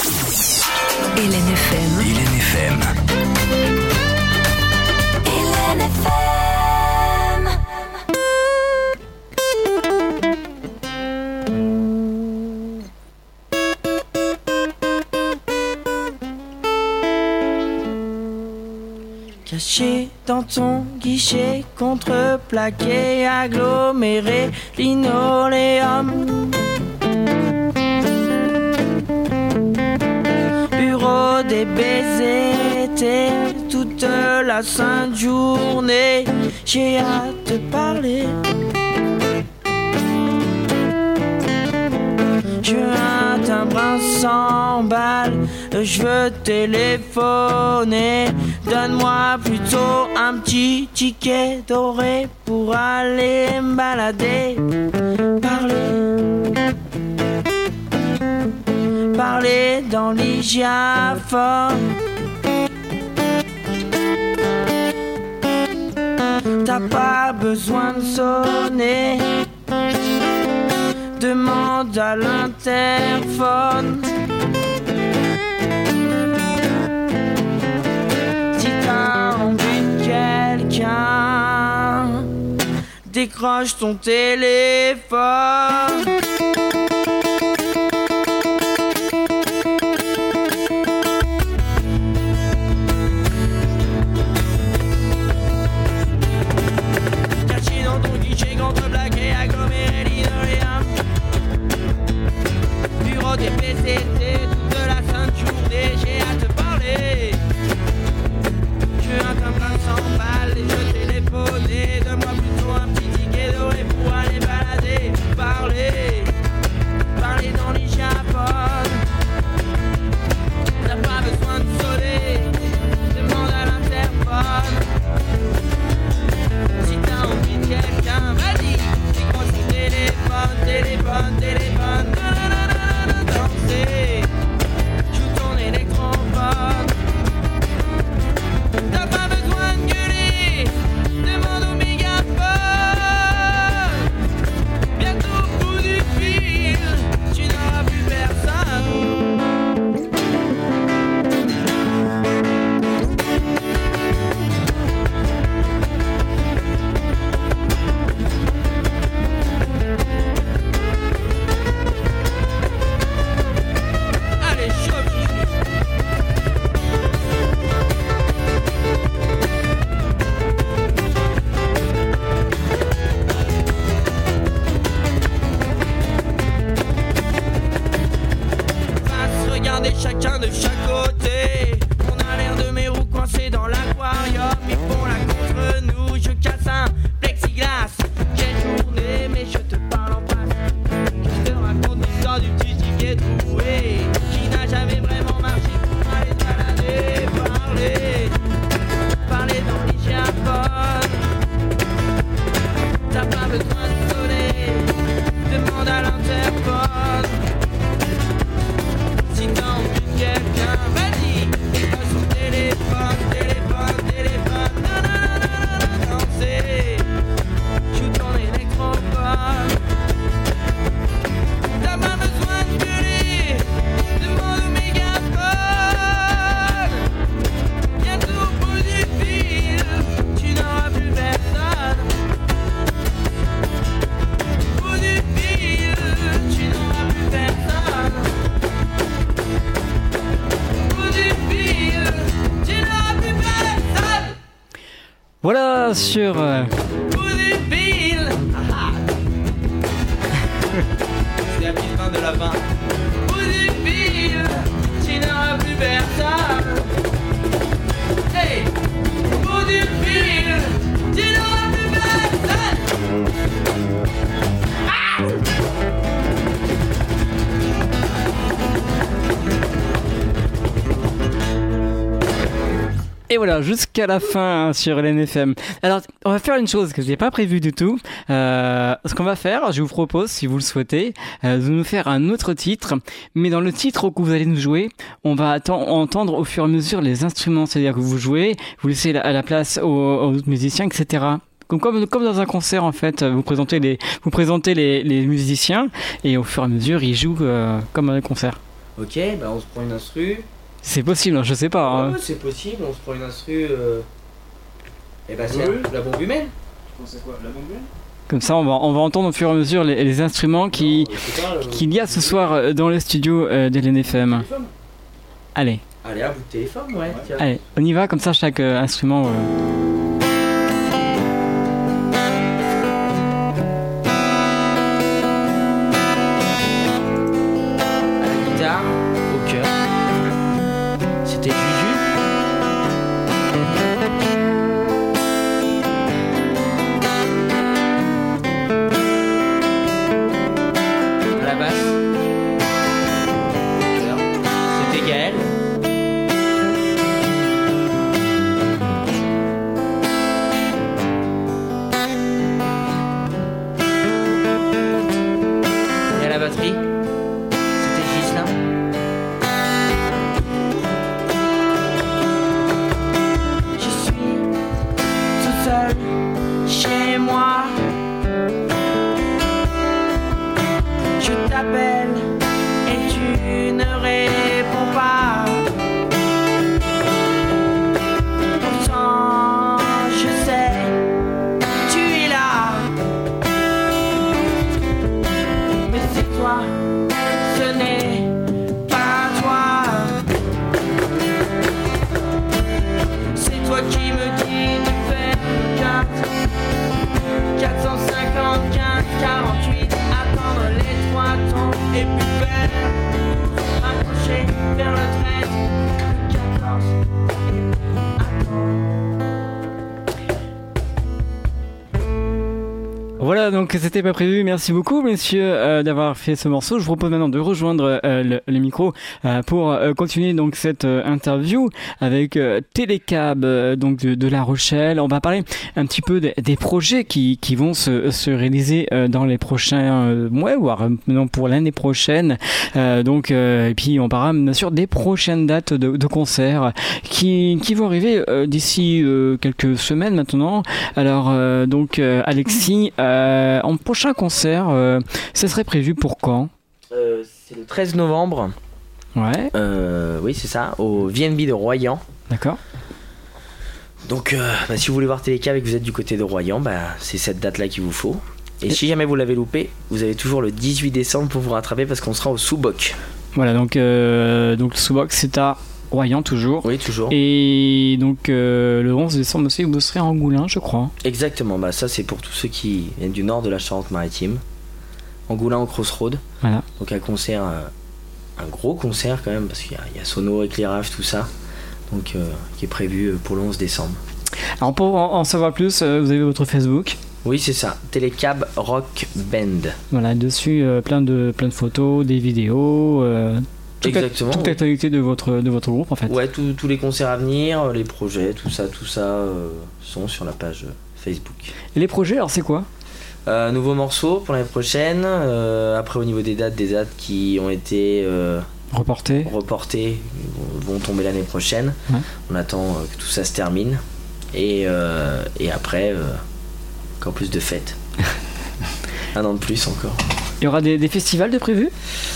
LNFM. Caché dans ton guichet, contreplaqué, aggloméré, linoléum. Bureau des baisers, t'es toute la sainte journée, j'ai à te parler. Je veux un timbre à 100 balles, je veux téléphoner. Donne-moi plutôt un petit ticket doré pour aller me balader. Parler dans l'hygiaphone. T'as pas besoin de sonner. Demande à l'interphone. Si t'as envie de quelqu'un, décroche ton téléphone. Caché dans ton guichet, contreplaqué, aggloméré, linoléum. Bureau des PCT, toute la sainte journée, j'ai à te parler. Je veux un timbre à 100 balles et je téléphoner. Donne-moi plutôt un petit ticket doré pour aller balader. Parler dans l'hygiaphone. T'as pas besoin de sonner, demande à l'interphone. Si t'as envie de quelqu'un, vas-y, décroche ton téléphone. Danser, joue ton électrophone. T'as pas besoin de gueuler, demande au mégaphone. Bientôt au bout du fil, tu n'auras plus personne. Allez, chauffe, va se regarder chacun de chaque côté. On a l'air de mes roues coincées dans l'aquarium. Ils font la contre nous, je casse un plexiglas. Quelle journée, mais je te parle en face. Je te raconte l'histoire du petit ticket troué qui n'a jamais vraiment marché pour aller te balader. Parler dans l'hygiaphone. T'as pas besoin de sonner, demande à l'interphone. Si t'as envie de quelqu'un, vas-y, décroche son téléphone. Danser, joue ton électrophone. T'as pas besoin de gueuler, demande au mégaphone. Bientôt au bout du fil, tu n'auras plus personne. Au bout du fil, tu n'auras plus personne. Au bout du fil, tu n'auras plus personne. Voilà sur Au bout du fil. C'est la petite fin de la fin. Au bout du fil, tu n'auras plus personne. Hey, au bout du fil, tu n'auras plus personne. Et voilà, jusqu'à la fin sur LNFM. Alors, on va faire une chose que je n'ai pas prévue du tout. Ce qu'on va faire, je vous propose, si vous le souhaitez, de nous faire un autre titre. Mais dans le titre que vous allez nous jouer, on va entendre au fur et à mesure les instruments. C'est-à-dire que vous jouez, vous laissez la place aux autres musiciens, etc. Comme dans un concert, en fait, vous présentez les musiciens et au fur et à mesure, ils jouent comme dans un concert. Ok, bah on se prend une instru. C'est possible, je sais pas. Hein. Ouais, c'est possible, on se prend une instru. Et bah c'est la bombe humaine. Tu penses à quoi, la bombe humaine? Comme ça, on va entendre au fur et à mesure les instruments qu'il y a ce soir dans les studios d'LNFM. Allez. Allez, un bout de téléphone, ouais. Tiens. Allez, on y va, comme ça, chaque instrument. À la guitare, au cœur. C'était Juju. À la basse. Au cœur. C'était Gaël. Et à la batterie, c'était Ghislain. Je suis tout seul chez moi. Je t'appelle et tu ne réponds pas. Pourtant, je sais, tu es là. Mais c'est toi, ce n'est pas toi. C'est toi qui me dis de faire 450, 15, 48. Attendre les 3 temps et puis faire approcher vers le 13, le 14 et attendre. Voilà, donc c'était pas prévu. Merci beaucoup, messieurs, d'avoir fait ce morceau. Je vous propose maintenant de rejoindre le micro pour continuer donc cette interview avec Télécab, donc de La Rochelle. On va parler un petit peu des projets qui vont se réaliser dans les prochains mois, voire maintenant pour l'année prochaine. Et puis on parlera bien sûr des prochaines dates de concerts qui vont arriver d'ici quelques semaines maintenant. Alors Alexis, en prochain concert, ça serait prévu pour quand? C'est le 13 novembre. Ouais. Oui, c'est ça, au VNB de Royan. D'accord. Donc, si vous voulez voir Télécab et que vous êtes du côté de Royan, c'est cette date-là qu'il vous faut. Et si jamais vous l'avez loupé, vous avez toujours le 18 décembre pour vous rattraper parce qu'on sera au Sous-Boc. Voilà, donc le Sous-Boc, c'est à Royan toujours. Oui, toujours. Et donc le 11 décembre aussi, vous serez à Angoulins, je crois. Exactement, ça c'est pour tous ceux qui viennent du nord de la Charente-Maritime. Angoulins au Crossroad. Voilà. Donc un concert, un gros concert quand même, parce qu'il y a sono, éclairage, tout ça. Donc qui est prévu pour le 11 décembre. Alors pour en savoir plus, vous avez votre Facebook. Oui, c'est ça, Télécab Rock Band. Voilà, dessus plein de photos, des vidéos. Exactement. Toute l'actualité de votre groupe en fait. Ouais, tous les concerts à venir, les projets, tout ça sont sur la page Facebook. Et les projets, alors c'est quoi? Nouveaux morceaux pour l'année prochaine. Après au niveau des dates qui ont été reportées vont tomber l'année prochaine. Ouais. On attend que tout ça se termine. Et après, encore plus de fêtes. Un an de plus encore. Il y aura des festivals de prévus?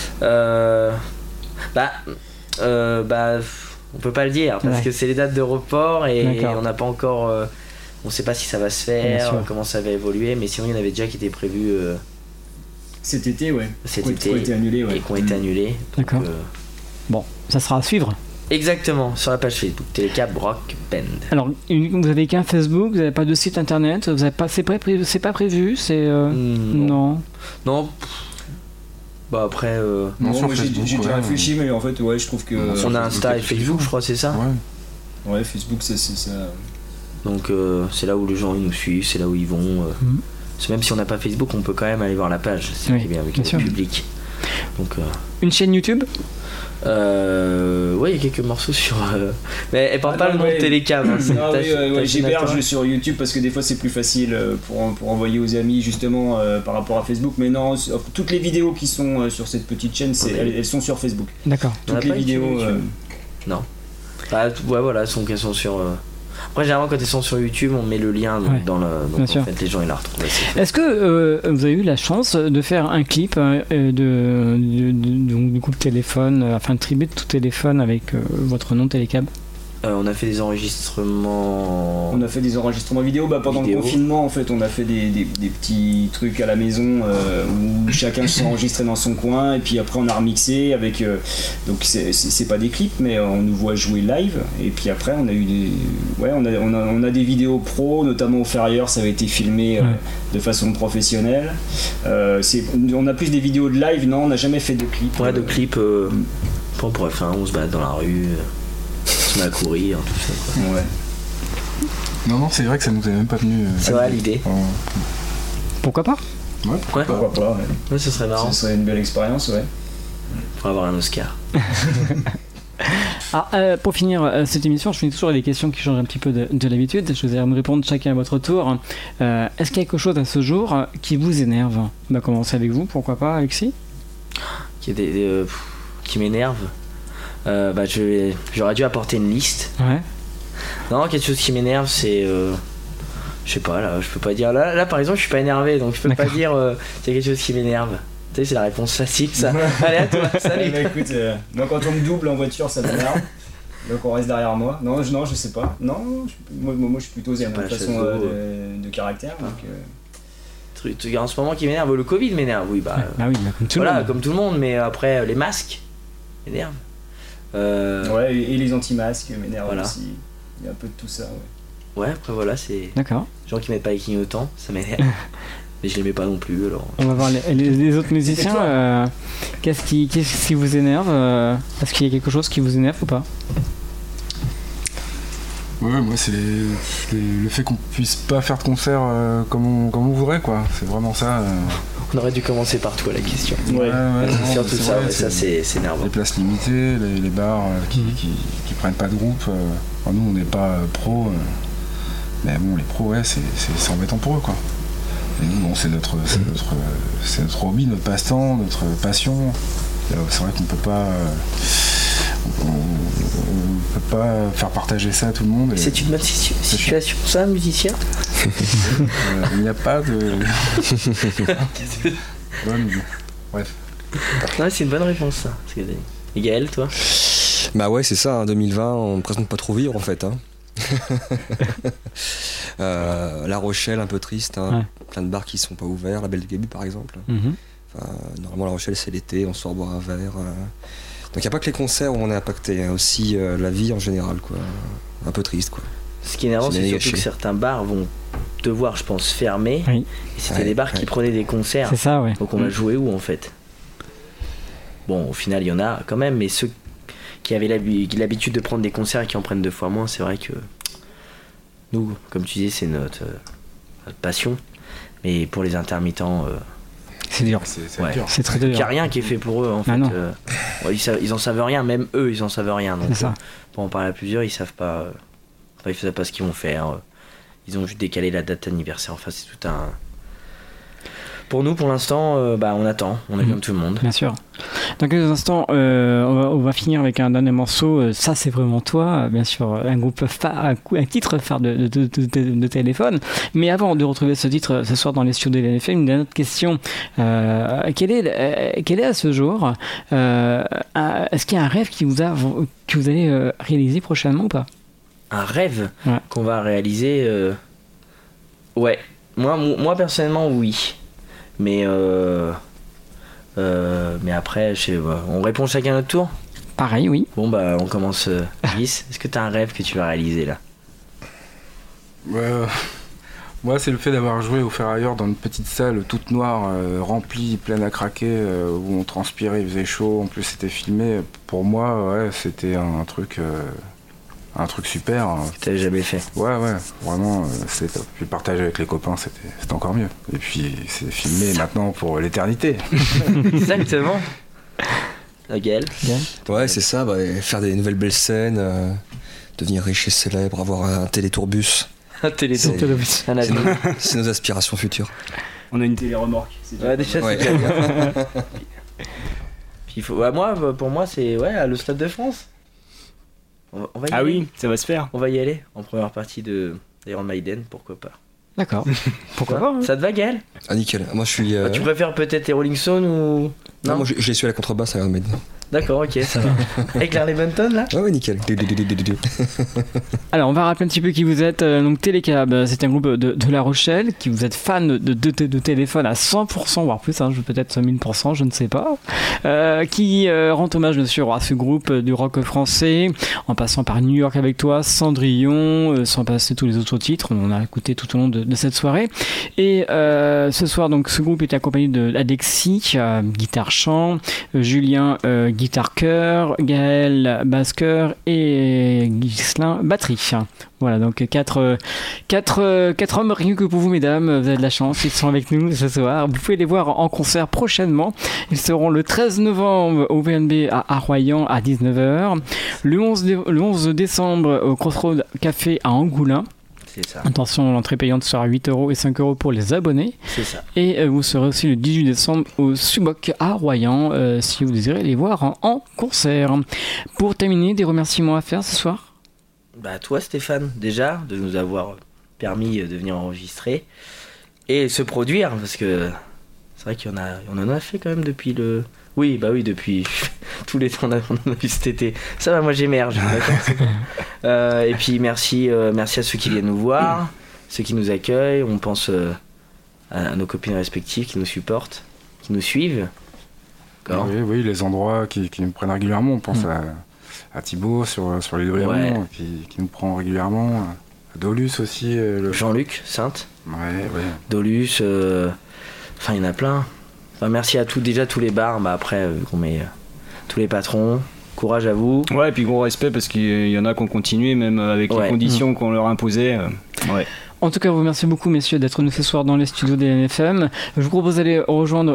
On peut pas le dire parce que c'est les dates de report et on n'a pas encore. On sait pas si ça va se faire, comment ça va évoluer, mais sinon il y en avait déjà qui étaient prévus cet été, ouais. Cet été, qui ont été annulés, et qui ont été annulés. D'accord. Bon, ça sera à suivre. Exactement, sur la page Facebook, Télécab Rock Band. Alors, vous avez qu'un Facebook, vous n'avez pas de site internet, vous avez pas, c'est pas prévu, c'est non. Bah après non, moi j'ai déjà réfléchi, mais en fait je trouve que on a Insta et Facebook, je crois, c'est ça. Ouais, Facebook c'est ça. Donc c'est là où les gens ils nous suivent, c'est là où ils vont. Même si on n'a pas Facebook, on peut quand même aller voir la page. C'est bien avec le public. Donc une chaîne YouTube. Ouais, il y a quelques morceaux sur. Mais elle parle pas le nom de Télécam. Hein, j'héberge sur YouTube parce que des fois c'est plus facile pour envoyer aux amis justement par rapport à Facebook. Mais non, toutes les vidéos qui sont sur cette petite chaîne, elles sont sur Facebook. D'accord. Toutes les vidéos. Non. Bah, ouais, voilà, elles sont sur. Après, généralement, quand elles sont sur YouTube, on met le lien dans le. Donc, en fait, les gens ils la retrouvent. Est-ce que vous avez eu la chance de faire un clip du coup téléphone, enfin de tribut tout téléphone avec votre nom Télécab? On a fait des enregistrements. On a fait des enregistrements vidéo. Pendant le confinement, en fait, on a fait des petits trucs à la maison où chacun s'enregistrait dans son coin, et puis après on a remixé avec. Donc c'est pas des clips, mais on nous voit jouer live. Et puis après, on a eu des. Ouais, on a des vidéos pro, notamment au Ferrier, ça avait été filmé de façon professionnelle. On a plus des vidéos de live, non, on n'a jamais fait de clips. Ouais, de clips. On pourrait faire on se balade dans la rue. À courir, tout ça quoi. Ouais. Non, c'est vrai que ça nous est même pas venu. C'est vrai l'idée. Pourquoi pas? Ouais, pourquoi pas, ouais. Ouais, ce serait marrant. Ce serait une belle expérience, ouais. Pour avoir un Oscar. Alors, pour finir cette émission, je finis toujours avec des questions qui changent un petit peu de l'habitude. Je vous ai me répondre chacun à votre tour. Est-ce qu'il y a quelque chose à ce jour qui vous énerve? On va commencer avec vous, pourquoi pas, Alexis? Qui m'énerve. J'aurais dû apporter une liste. Ouais. Non, quelque chose qui m'énerve, c'est. Je sais pas, là, je peux pas dire. Là, par exemple, je suis pas énervé, donc je peux pas dire c'est quelque chose qui m'énerve. Tu sais, c'est la réponse facile, ça. Allez, à toi, salut. Écoute, moi, quand on me double en voiture, ça m'énerve. Donc on reste derrière moi. Non, je sais pas. Non, moi je suis plutôt zen, de façon de caractère. Donc, Truc en ce moment qui m'énerve, le Covid m'énerve, oui, comme tout le monde, mais après, les masques m'énervent. Ouais, et les anti-masques m'énervent aussi. Il y a un peu de tout ça, ouais. Après voilà, c'est. D'accord. Les gens qui mettent pas les clignotants, ça m'énerve. Mais je les mets pas non plus alors. On va voir les autres musiciens. Qu'est-ce qui vous énerve? Est-ce qu'il y a quelque chose qui vous énerve ou pas? Ouais, moi c'est le fait qu'on puisse pas faire de concert comme on voudrait, quoi. C'est vraiment ça. On aurait dû commencer par toi la question. Ouais, surtout ça, ça c'est énervant. Les places limitées, les bars qui prennent pas de groupe. Nous on n'est pas pros, mais bon, les pros, ouais, c'est embêtant pour eux, quoi. Et nous, bon, c'est notre hobby, notre passe-temps, notre passion. C'est vrai qu'on peut pas. On peut pas faire partager ça à tout le monde. C'est une bonne situation, ça, musicien. Il n'y a pas de. Bref. Non, c'est une bonne réponse, ça. Et Gaël, toi? Bah ouais, c'est ça, 2020, on ne présente pas trop vivre en fait. La Rochelle, un peu triste, plein de bars qui sont pas ouverts, la Belle du Gabu par exemple. Normalement, La Rochelle, c'est l'été, on sort boire un verre. Donc il n'y a pas que les concerts où on est impacté, il y a aussi la vie en général, quoi. Un peu triste, quoi. Ce qui est énervant, c'est surtout que certains bars vont devoir, je pense, fermer. Oui. Et c'était des bars qui prenaient des concerts. C'est ça, ouais. Donc on va jouer où en fait? Bon, au final, il y en a quand même, mais ceux qui avaient l'habitude de prendre des concerts et qui en prennent 2 fois moins, c'est vrai que nous, comme tu disais, c'est notre passion. Mais pour les intermittents. C'est dur. C'est très dur. Il n'y a rien qui est fait pour eux en fait. Ils en savent rien, même eux ils en savent rien. Donc pour en parler à plusieurs, ils savent pas. Ils savent pas ce qu'ils vont faire. Ils ont juste décalé la date d'anniversaire. Enfin, c'est tout un. Pour nous, pour l'instant, on attend. On est comme tout le monde. Bien sûr. Dans quelques instants, on va finir avec un dernier morceau. Ça, c'est vraiment toi. Bien sûr, un groupe phare, un titre phare de téléphone. Mais avant de retrouver ce titre ce soir dans les studios de LNFM, une dernière question. Quel est à ce jour est-ce qu'il y a un rêve que vous allez réaliser prochainement ou pas? Un rêve qu'on va réaliser Ouais. Moi, personnellement, oui. Mais après, on répond chacun à notre tour. Pareil, oui. Bon, on commence. Gis, est-ce que tu as un rêve que tu vas réaliser là? Moi, c'est le fait d'avoir joué au Ferrailleur dans une petite salle toute noire, remplie, pleine à craquer, où on transpirait, il faisait chaud, en plus c'était filmé. Pour moi, c'était un truc super. Que t'avais jamais fait. Ouais, vraiment, c'était top. Puis partager avec les copains, c'était encore mieux. Et puis c'est filmé maintenant pour l'éternité. Exactement. Gaël. Ouais, c'est ça, faire des nouvelles belles scènes, devenir riche et célèbre, avoir un télétourbus. Un télétourbus. C'est nos aspirations futures. On a une télé-remorque. Ouais, déjà, c'est bien. Puis pour moi, c'est à le Stade de France. On va y aller. Oui, ça va se faire. On va y aller en première partie de Iron Maiden, pourquoi pas. D'accord. Pourquoi pas, hein. Ça te va, Gaël? Ah, nickel. Moi, je suis. Tu préfères peut-être les Rolling Stones ou. Non, moi, je les suis à la contrebasse à Iron Maiden. D'accord, ok, ça va. Avec Larry Bunton, là? Ouais, nickel. Alors, on va rappeler un petit peu qui vous êtes. Donc, Télécab, c'est un groupe de La Rochelle, qui vous êtes fan de téléphone à 100%, voire plus, hein, peut-être 1000%, je ne sais pas. Qui rend hommage, bien sûr, à ce groupe du rock français, en passant par New York avec toi, Cendrillon, sans passer tous les autres titres. On a écouté tout au long de cette soirée. Et ce soir, donc, ce groupe est accompagné d'Alexis, guitare-chant, Julien, guitare-chœur, Gaël basse-chœur et Ghislain batterie. Voilà, donc quatre hommes, rien que pour vous, mesdames. Vous avez de la chance, ils sont avec nous ce soir. Vous pouvez les voir en concert prochainement. Ils seront le 13 novembre au VNB à Royan à 19h, le 11 décembre au Crossroad Café à Angoulins. C'est ça. Attention, l'entrée payante sera 8€ et 5€ pour les abonnés. C'est ça. Et vous serez aussi le 18 décembre au Suboc à Royan si vous désirez les voir en concert. Pour terminer, des remerciements à faire ce soir? Toi, Stéphane, déjà, de nous avoir permis de venir enregistrer et se produire, parce que c'est vrai qu'on en a fait quand même depuis le... Oui, depuis tous les temps on a vu cet été. Ça va, moi j'émerge. Et puis merci à ceux qui viennent nous voir, ceux qui nous accueillent. On pense à nos copines respectives qui nous supportent, qui nous suivent. Oui, les endroits qui nous prennent régulièrement. On pense à Thibaut sur les Léon, qui nous prend régulièrement. À Dolus aussi. Jean-Luc Sainte. Ouais. Dolus. Enfin, il y en a plein. Enfin, merci à tous les bars, après qu'on met tous les patrons, courage à vous. Ouais, et puis gros respect parce qu'il y en a qui ont continué même avec les conditions qu'on leur imposait. En tout cas, vous remercie beaucoup, messieurs, d'être venus ce soir dans les studios des LNFM. Je vous propose d'aller rejoindre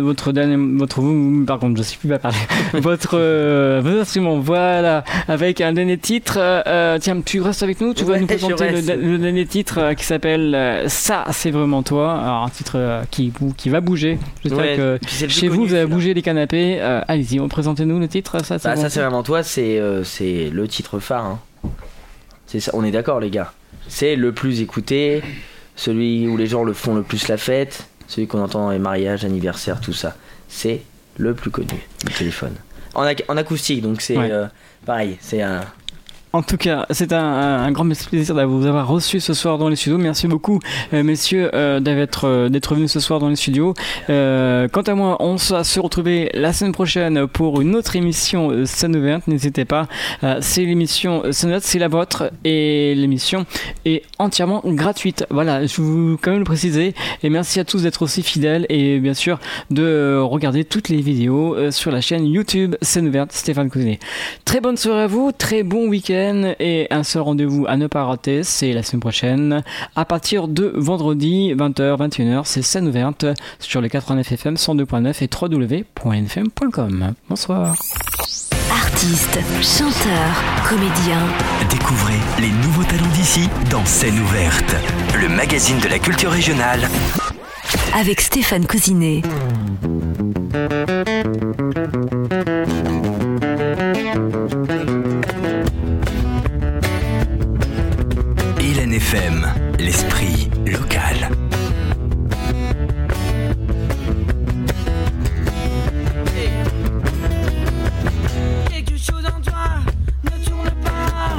par contre, je sais plus pas parler. votre instrument, voilà, avec un dernier titre. Tiens, tu restes avec nous, tu vas nous présenter le dernier titre qui s'appelle Ça, c'est vraiment toi. Alors, un titre qui va bouger. J'espère que chez vous, vous avez bougé les canapés. Allez-y, présentez-nous le titre. Ça, c'est vraiment toi, c'est le titre phare. Hein. C'est ça, on est d'accord, les gars. C'est le plus écouté, celui où les gens le font le plus la fête, celui qu'on entend dans les mariages, anniversaires, tout ça. C'est le plus connu, le téléphone. En acoustique, donc c'est pareil, c'est un... En tout cas, c'est un grand plaisir de vous avoir reçu ce soir dans les studios. Merci beaucoup, messieurs, d'être venus ce soir dans les studios. Quant à moi, on va se retrouver la semaine prochaine pour une autre émission Scène ouverte. N'hésitez pas, c'est l'émission Scène ouverte, c'est la vôtre et l'émission est entièrement gratuite. Voilà, je vous quand même le préciser. Et merci à tous d'être aussi fidèles et bien sûr de regarder toutes les vidéos sur la chaîne YouTube Scène ouverte Stéphane Cousinet. Très bonne soirée à vous, très bon week-end. Et un seul rendez-vous à ne pas rater, c'est la semaine prochaine à partir de vendredi 20h 21h, c'est Scène ouverte sur les 89 FM 102.9 et www.nfm.com. Bonsoir. Artistes, chanteurs, comédiens. Découvrez les nouveaux talents d'ici dans Scène ouverte, le magazine de la culture régionale avec Stéphane Cousinet. LNFM, l'esprit local. Quelque chose en toi ne tourne pas.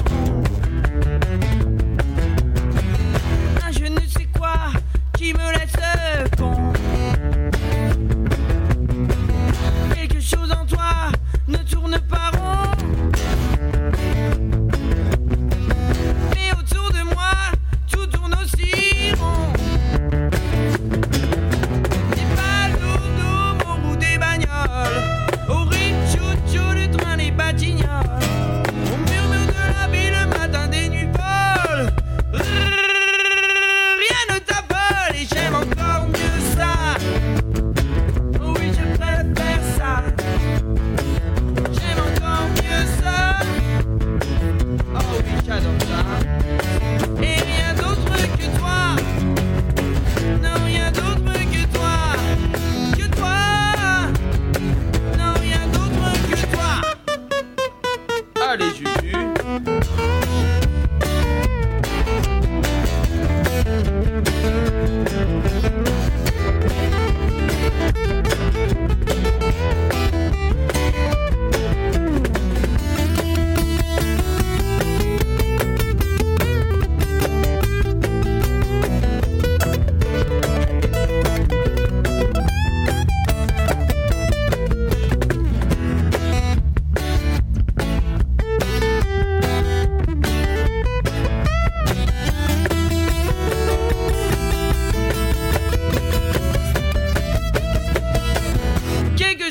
Un je ne sais quoi qui me laisse pont.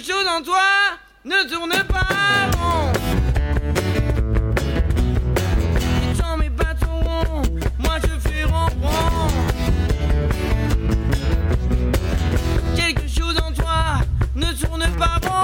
chose en toi ne tourne pas rond. Et dans mes bâtons ronds, moi je fais rond-rond. Quelque chose en toi ne tourne pas rond.